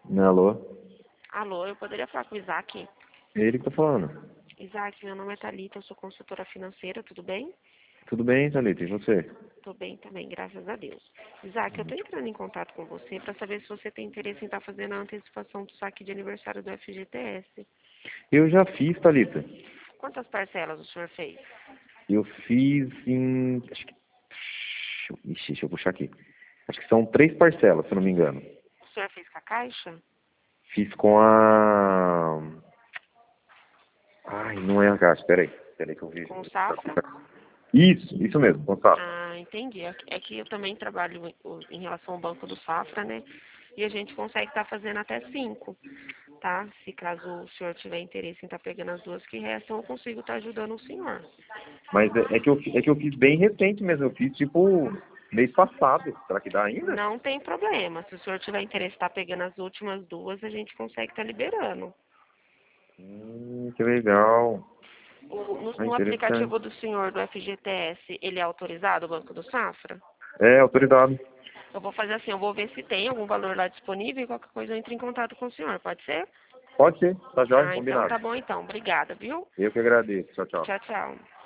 Alô? Alô, eu poderia falar com o Isaac? É ele que tá falando. Isaac, meu nome é Thalita, eu sou consultora financeira, tudo bem? Tudo bem, Thalita? E você? Tô bem também, graças a Deus. Isaac, eu tô entrando em contato com você para saber se você tem interesse em estar fazendo a antecipação do saque de aniversário do FGTS. Eu já fiz, Thalita. Quantas parcelas o senhor fez? Eu fiz em... Acho que... Ixi, deixa eu puxar aqui. Acho que são 3 parcelas, se eu não me engano. O senhor fez com a Caixa? Fiz com a... Ai, não é a Caixa, peraí. Peraí que eu vi. Com o Safra? Isso mesmo, Gonçalo. Ah, entendi. É que eu também trabalho em relação ao Banco do Safra, né? E a gente consegue estar fazendo até 5, tá? Se caso o senhor tiver interesse em estar pegando as duas que restam, eu consigo estar ajudando o senhor. Mas é que eu fiz bem recente mesmo. Eu fiz, tipo, mês passado. Será que dá ainda? Não tem problema. Se o senhor tiver interesse em estar pegando as últimas duas, a gente consegue estar liberando. Que legal. No Interessante. aplicativo do senhor do FGTS, ele é autorizado, o Banco do Safra? É, autorizado. Eu vou fazer assim, eu vou ver se tem algum valor lá disponível e qualquer coisa eu entro em contato com o senhor, pode ser? Pode ser, tá jóia, Ah, então combinado. tá bom então. Obrigada, viu? Eu que agradeço. Tchau, tchau. Tchau, tchau.